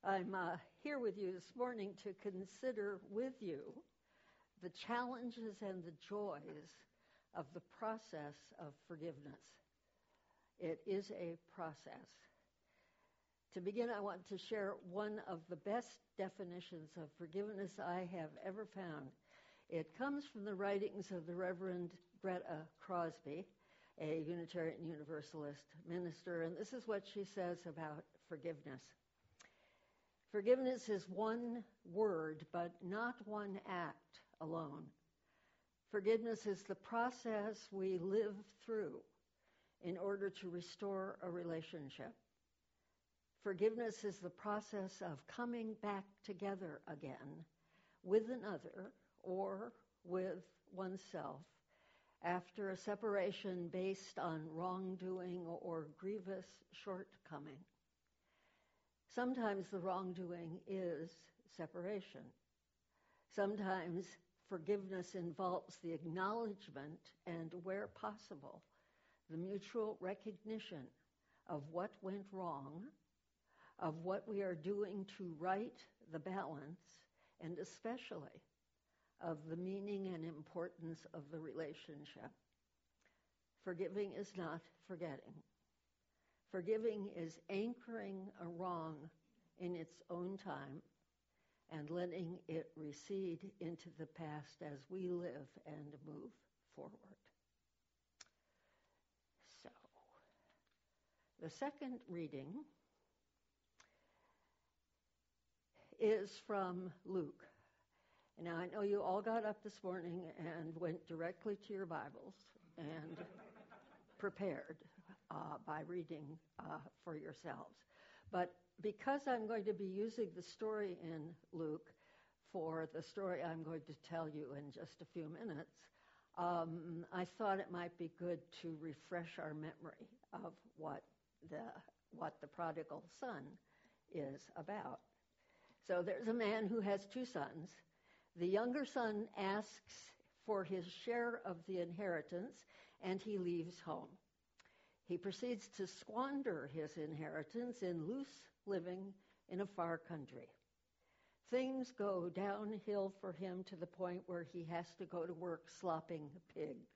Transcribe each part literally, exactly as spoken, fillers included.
I'm uh, here with you this morning to consider with you the challenges and the joys of the process of forgiveness. It is a process. To begin, I want to share one of the best definitions of forgiveness I have ever found. It comes from the writings of the Reverend Greta Crosby, a Unitarian Universalist minister, and this is what she says about forgiveness. Forgiveness is one word, but not one act alone. Forgiveness is the process we live through in order to restore a relationship. Forgiveness is the process of coming back together again with another or with oneself after a separation based on wrongdoing or grievous shortcoming. Sometimes the wrongdoing is separation. Sometimes forgiveness involves the acknowledgement and, where possible, the mutual recognition of what went wrong, of what we are doing to right the balance, and especially of the meaning and importance of the relationship. Forgiving is not forgetting. Forgiving is anchoring a wrong in its own time and letting it recede into the past as we live and move forward. So, the second reading is from Luke. Now, I know you all got up this morning and went directly to your Bibles and prepared uh, by reading uh, for yourselves. But because I'm going to be using the story in Luke for the story I'm going to tell you in just a few minutes, um, I thought it might be good to refresh our memory of what the what the prodigal son is about. So there's a man who has two sons. The younger son asks for his share of the inheritance, and he leaves home. He proceeds to squander his inheritance in loose living in a far country. Things go downhill for him to the point where he has to go to work slopping pigs.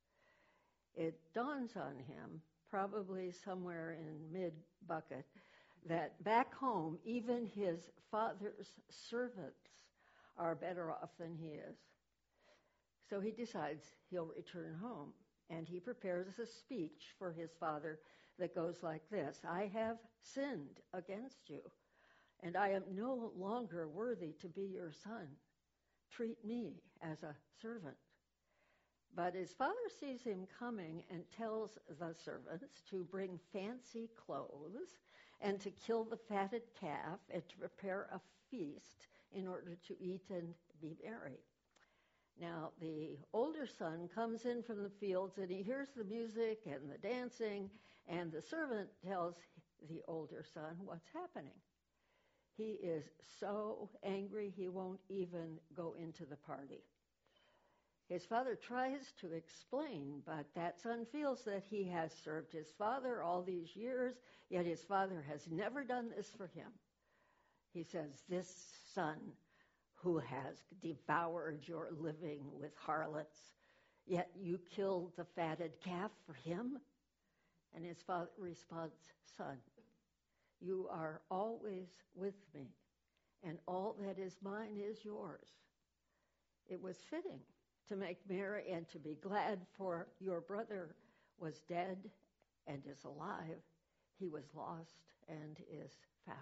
It dawns on him, probably somewhere in mid-bucket, that back home, even his father's servants are better off than he is. So he decides he'll return home, and he prepares a speech for his father that goes like this: I have sinned against you, and I am no longer worthy to be your son. Treat me as a servant. But his father sees him coming and tells the servants to bring fancy clothes and to kill the fatted calf and to prepare a feast in order to eat and be merry. Now, the older son comes in from the fields and he hears the music and the dancing, and the servant tells the older son what's happening. He is so angry he won't even go into the party. His father tries to explain, but that son feels that he has served his father all these years, yet his father has never done this for him. He says, this son who has devoured your living with harlots, yet you killed the fatted calf for him? And his father responds, son, you are always with me, and all that is mine is yours. It was fitting to make merry and to be glad, for your brother was dead and is alive. He was lost and is found.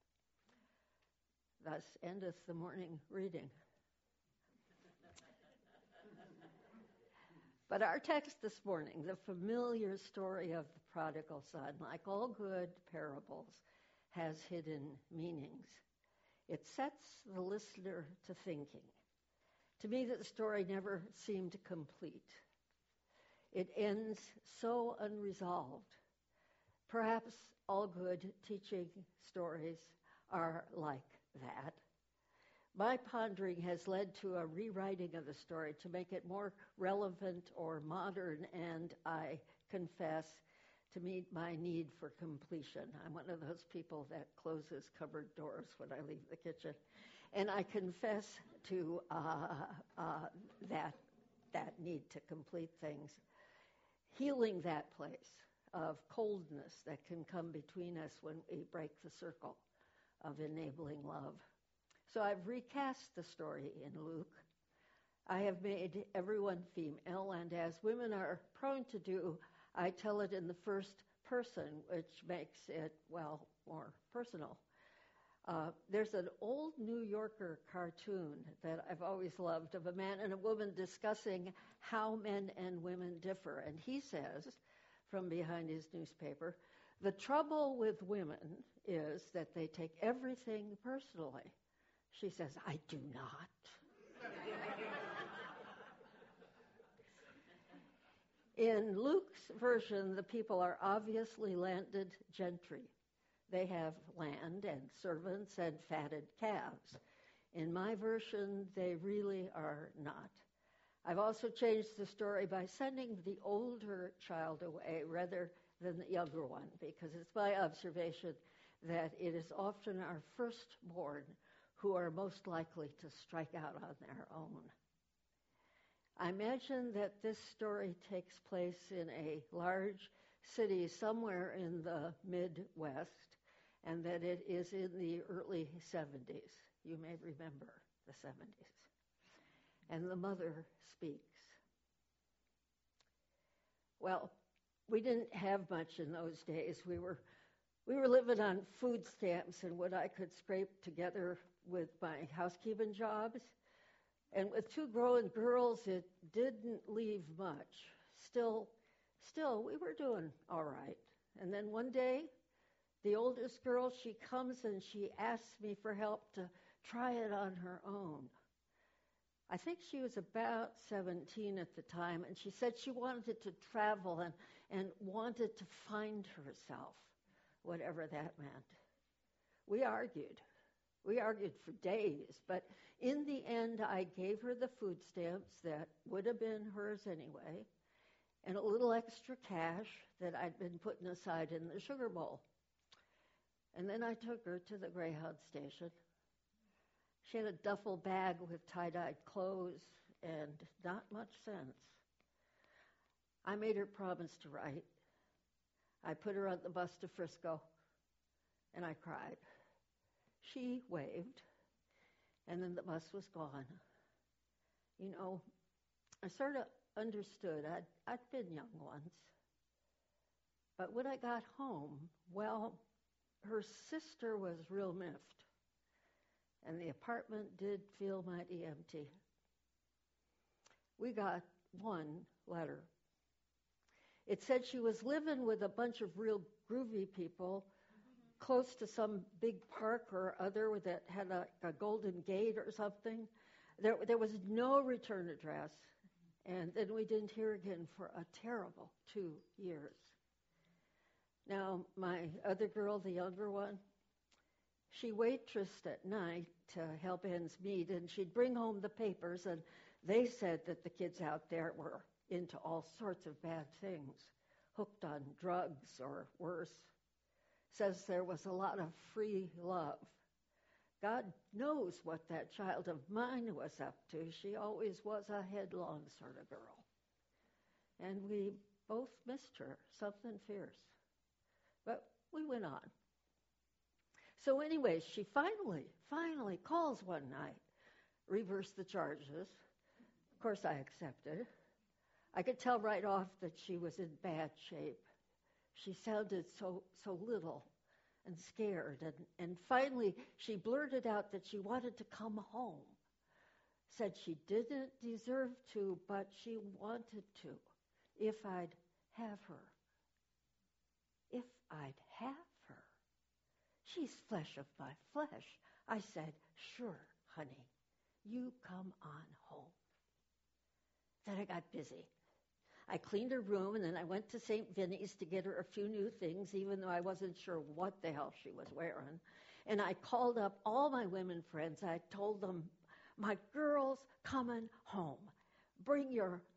Thus endeth the morning reading. But our text this morning, the familiar story of the prodigal son, like all good parables, has hidden meanings. It sets the listener to thinking. To me, the story never seemed complete. It ends so unresolved. Perhaps all good teaching stories are like that. My pondering has led to a rewriting of the story to make it more relevant or modern, and I confess, to meet my need for completion. I'm one of those people that closes cupboard doors when I leave the kitchen. And I confess to uh, uh, that, that need to complete things. Healing that place of coldness that can come between us when we break the circle of enabling love. So I've recast the story in Luke. I have made everyone female, and as women are prone to do, I tell it in the first person, which makes it, well, more personal. Uh, there's an old New Yorker cartoon that I've always loved of a man and a woman discussing how men and women differ. And he says, from behind his newspaper, the trouble with women is that they take everything personally. She says, I do not. In Luke's version, the people are obviously landed gentry. They have land and servants and fatted calves. In my version, they really are not. I've also changed the story by sending the older child away rather than the younger one, because it's my observation that it is often our firstborn who are most likely to strike out on their own. I imagine that this story takes place in a large city somewhere in the Midwest, and that it is in the early seventies. You may remember the seventies. And the mother speaks. Well, we didn't have much in those days. We were we were living on food stamps and what I could scrape together with my housekeeping jobs. And with two growing girls, it didn't leave much. Still, still, we were doing all right. And then one day, the oldest girl, she comes and she asks me for help to try it on her own. I think she was about seventeen at the time, and she said she wanted to travel and, and wanted to find herself, whatever that meant. We argued. We argued for days, but in the end, I gave her the food stamps that would have been hers anyway, and a little extra cash that I'd been putting aside in the sugar bowl. And then I took her to the Greyhound station. She had a duffel bag with tie-dyed clothes and not much sense. I made her promise to write. I put her on the bus to Frisco, and I cried. She waved, and then the bus was gone. You know, I sort of understood. I'd, I'd been young once. But when I got home, well, her sister was real miffed, and the apartment did feel mighty empty. We got one letter. It said she was living with a bunch of real groovy people close to some big park or other that had a, a golden gate or something. There, there was no return address, and then we didn't hear again for a terrible two years. Now, my other girl, the younger one, she waitressed at night to help ends meet, and she'd bring home the papers, and they said that the kids out there were into all sorts of bad things, hooked on drugs or worse. Says there was a lot of free love. God knows what that child of mine was up to. She always was a headlong sort of girl. And we both missed her, something fierce. But we went on. So anyway, she finally, finally calls one night, reversed the charges. Of course, I accepted. I could tell right off that she was in bad shape. She sounded so so little and scared. And, and finally, she blurted out that she wanted to come home. Said she didn't deserve to, but she wanted to, if I'd have her. If I'd have her. She's flesh of my flesh. I said, sure, honey, you come on home. Then I got busy. I cleaned her room, and then I went to Saint Vinny's to get her a few new things, even though I wasn't sure what the hell she was wearing. And I called up all my women friends. I told them, my girl's coming home. Bring your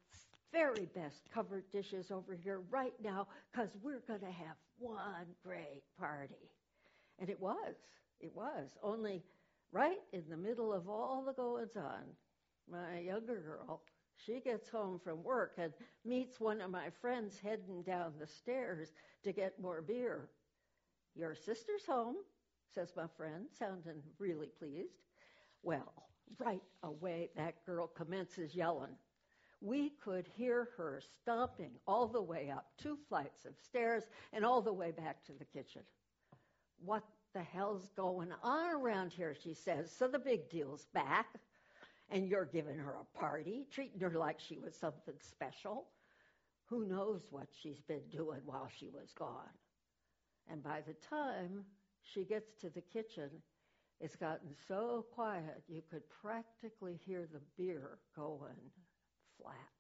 very best covered dishes over here right now because we're going to have one great party. And it was. It was. Only right in the middle of all the goings-on, my younger girl, she gets home from work and meets one of my friends heading down the stairs to get more beer. "Your sister's home," says my friend, sounding really pleased. Well, right away, that girl commences yelling. We could hear her stomping all the way up two flights of stairs and all the way back to the kitchen. "What the hell's going on around here?" she says. "So the big deal's back, and you're giving her a party, treating her like she was something special. Who knows what she's been doing while she was gone?" And by the time she gets to the kitchen, it's gotten so quiet you could practically hear the beer going flat.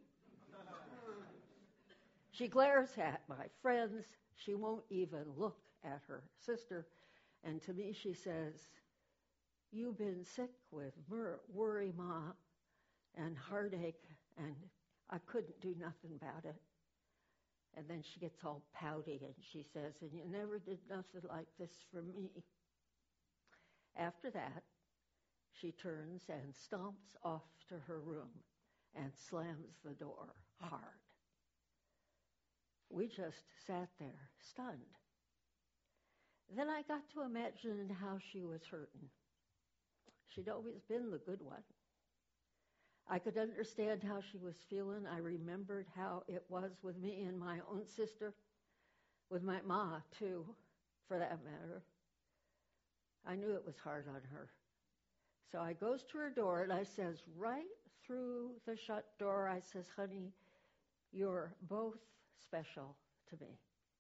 She glares at my friends. She won't even look at her sister. And to me she says, "You've been sick with mur- worry, Ma, and heartache, and I couldn't do nothing about it." And then she gets all pouty and she says, "And you never did nothing like this for me." After that, she turns and stomps off to her room and slams the door hard. We just sat there, stunned. Then I got to imagine how she was hurting. She'd always been the good one. I could understand how she was feeling. I remembered how it was with me and my own sister, with my ma, too, for that matter. I knew it was hard on her. So I goes to her door, and I says, right through the shut door, I says, "Honey, you're both special to me.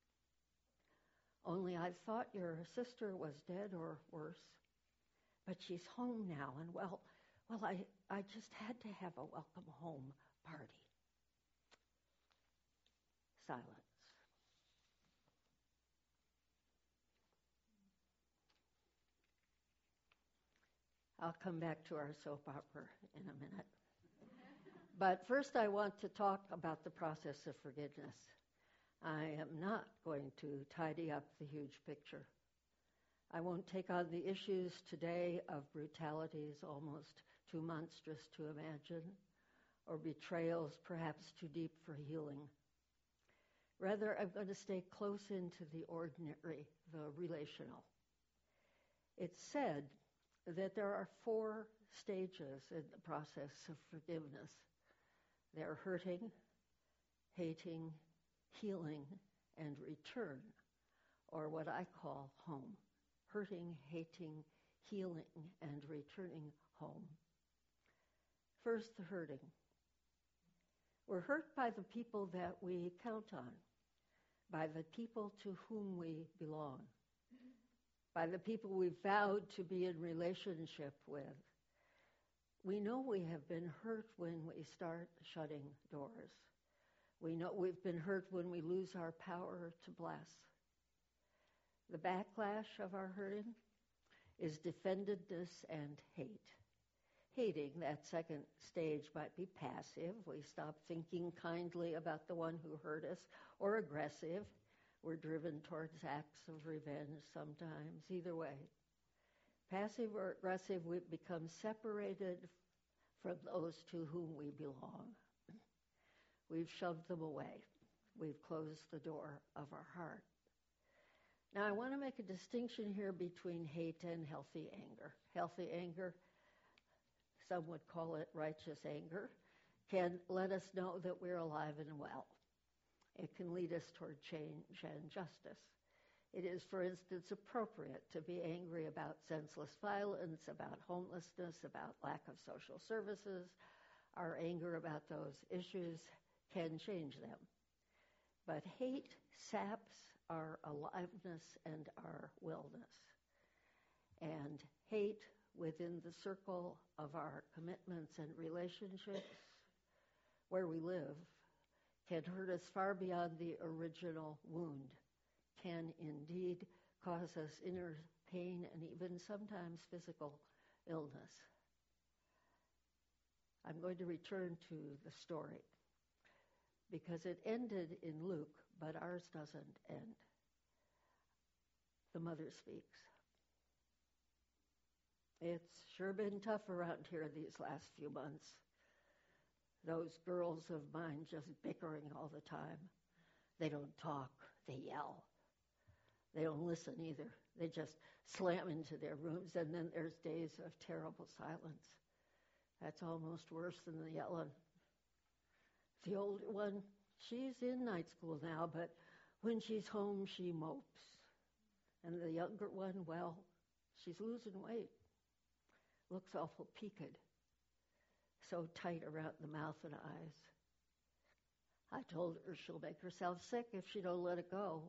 Only I thought your sister was dead or worse. But she's home now, and well, well, I, I just had to have a welcome home party." Silence. I'll come back to our soap opera in a minute. But first I want to talk about the process of forgiveness. I am not going to tidy up the huge picture. I won't take on the issues today of brutalities almost too monstrous to imagine, or betrayals perhaps too deep for healing. Rather, I'm going to stay close into the ordinary, the relational. It's said that there are four stages in the process of forgiveness. They're hurting, hating, healing, and return, or what I call home. Hurting, hating, healing, and returning home. First, the hurting. We're hurt by the people that we count on, by the people to whom we belong, by the people we've vowed to be in relationship with. We know we have been hurt when we start shutting doors. We know we've been hurt when we lose our power to bless. The backlash of our hurting is defendedness and hate. Hating, that second stage, might be passive. We stop thinking kindly about the one who hurt us, or aggressive. We're driven towards acts of revenge sometimes. Either way. Passive or aggressive, we become separated from those to whom we belong. We've shoved them away. We've closed the door of our heart. Now, I want to make a distinction here between hate and healthy anger. Healthy anger, some would call it righteous anger, can let us know that we're alive and well. It can lead us toward change and justice. It is, for instance, appropriate to be angry about senseless violence, about homelessness, about lack of social services. Our anger about those issues can change them. But hate saps our aliveness and our wellness. And hate within the circle of our commitments and relationships, where we live, can hurt us far beyond the original wound, can indeed cause us inner pain and even sometimes physical illness. I'm going to return to the story. because it ended in Luke, but ours doesn't end. The mother speaks. It's sure been tough around here these last few months. Those girls of mine just bickering all the time. They don't talk, they yell. They don't listen either. They just slam into their rooms, and then there's days of terrible silence. That's almost worse than the yelling. The older one, she's in night school now, but when she's home, she mopes. And the younger one, well, she's losing weight. Looks awful peaked. So tight around the mouth and eyes. I told her she'll make herself sick if she don't let it go.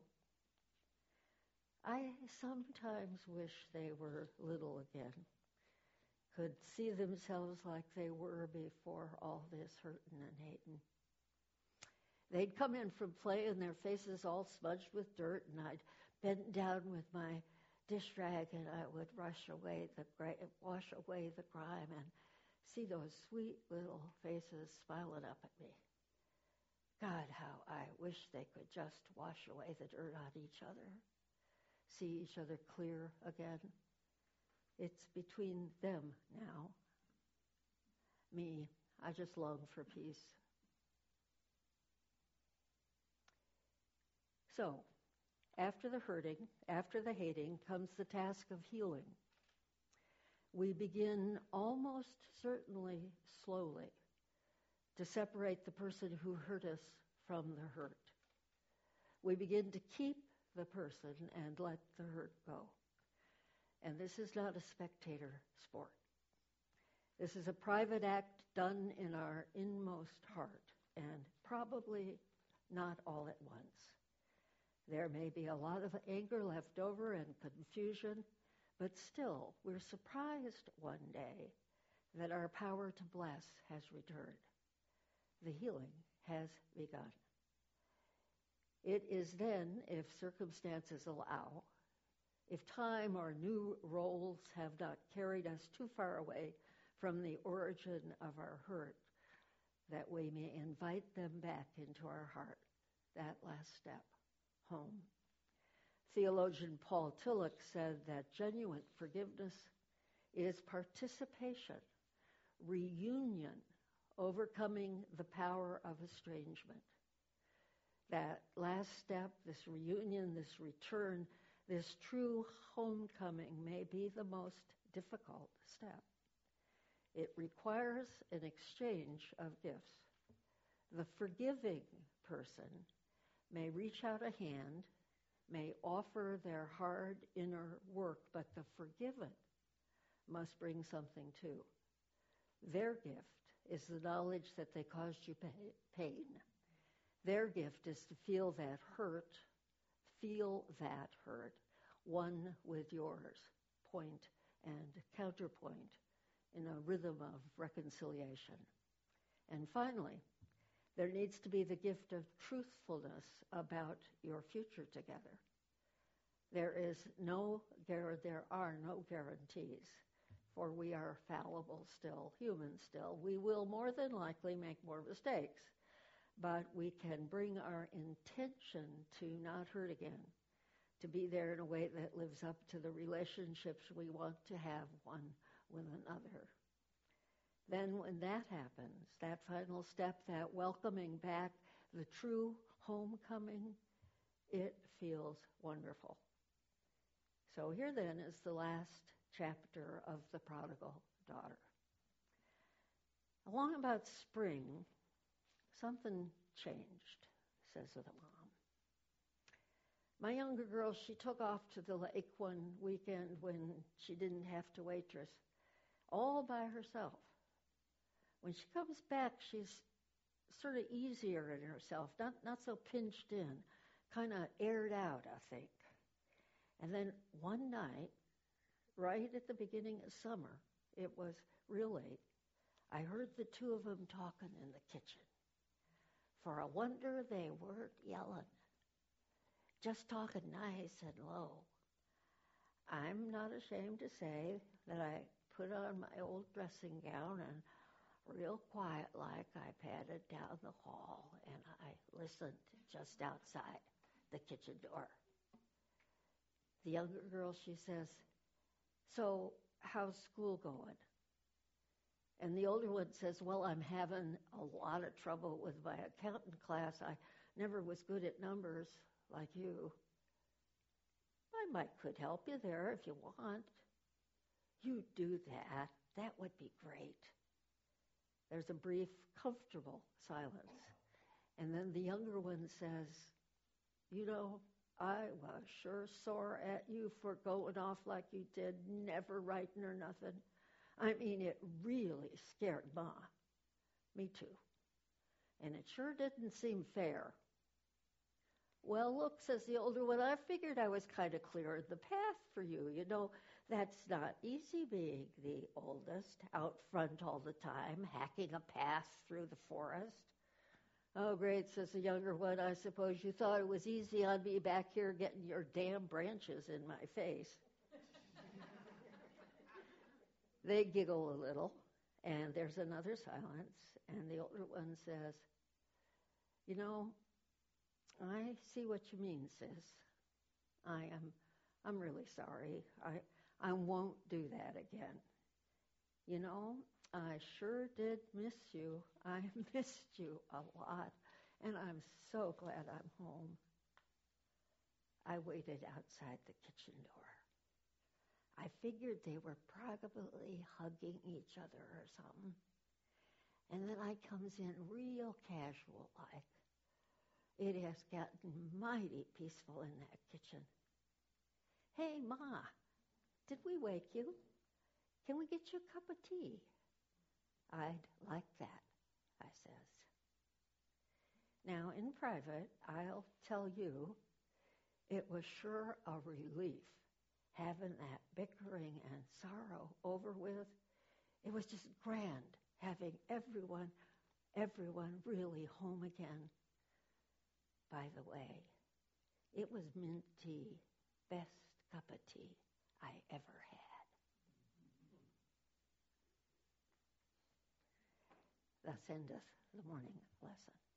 I sometimes wish they were little again. Could see themselves like they were before all this hurting and hating. They'd come in from play and their faces all smudged with dirt, and I'd bend down with my dish rag and I would rush away the gra- wash away the grime and see those sweet little faces smiling up at me. God, how I wish they could just wash away the dirt on each other, see each other clear again. It's between them now. Me, I just long for peace. So, after the hurting, after the hating, comes the task of healing. We begin almost certainly slowly to separate the person who hurt us from the hurt. We begin to keep the person and let the hurt go. And this is not a spectator sport. This is a private act done in our inmost heart, and probably not all at once. There may be a lot of anger left over and confusion, but still, we're surprised one day that our power to bless has returned. The healing has begun. It is then, if circumstances allow, if time or new roles have not carried us too far away from the origin of our hurt, that we may invite them back into our heart, that last step, home. Theologian Paul Tillich said that genuine forgiveness is participation, reunion, overcoming the power of estrangement. That last step, this reunion, this return, this true homecoming may be the most difficult step. It requires an exchange of gifts. The forgiving person may reach out a hand, may offer their hard inner work, but the forgiven must bring something too. Their gift is the knowledge that they caused you pain. Their gift is to feel that hurt, feel that hurt, one with yours, point and counterpoint in a rhythm of reconciliation. And finally, there needs to be the gift of truthfulness about your future together. There is no, there are no guarantees, for we are fallible still, human still. We will more than likely make more mistakes, but we can bring our intention to not hurt again, to be there in a way that lives up to the relationships we want to have one with another. Then when that happens, that final step, that welcoming back, the true homecoming, it feels wonderful. So here then is the last chapter of the prodigal daughter. Along about spring, something changed, says the mom. My younger girl, she took off to the lake one weekend when she didn't have to waitress, all by herself. When she comes back, she's sort of easier in herself, not, not so pinched in, kind of aired out, I think. And then one night, right at the beginning of summer, it was real late, I heard the two of them talking in the kitchen. For a wonder, they weren't yelling, just talking nice and low. I'm not ashamed to say that I put on my old dressing gown and Real quiet like, I padded down the hall and I listened just outside the kitchen door. The younger girl, she says, "So, how's school going?" And the older one says, "Well, I'm having a lot of trouble with my accountant class. I never was good at numbers like you. I might could help you there if you want." "You do that. That would be great." There's a brief, comfortable silence. And then the younger one says, "You know, I was sure sore at you for going off like you did, never writing or nothing. I mean, it really scared Ma." "Me too. And it sure didn't seem fair." "Well, look," says the older one, "I figured I was kind of clearing the path for you. You know, that's not easy being the oldest, out front all the time, hacking a path through the forest." "Oh, great," says the younger one. "I suppose you thought it was easy on me back here getting your damn branches in my face." They giggle a little, and there's another silence, and the older one says, "You know, I see what you mean, sis. I am, I'm really sorry. I, I won't do that again. You know, I sure did miss you. I missed you a lot, and I'm so glad I'm home." I waited outside the kitchen door. I figured they were probably hugging each other or something. And then I comes in real casual like. It has gotten mighty peaceful in that kitchen. "Hey, Ma, did we wake you? Can we get you a cup of tea?" "I'd like that," I says. Now, in private, I'll tell you, it was sure a relief having that bickering and sorrow over with. It was just grand having everyone, everyone really home again. By the way, it was mint tea, best cup of tea I ever had. Thus endeth the morning lesson.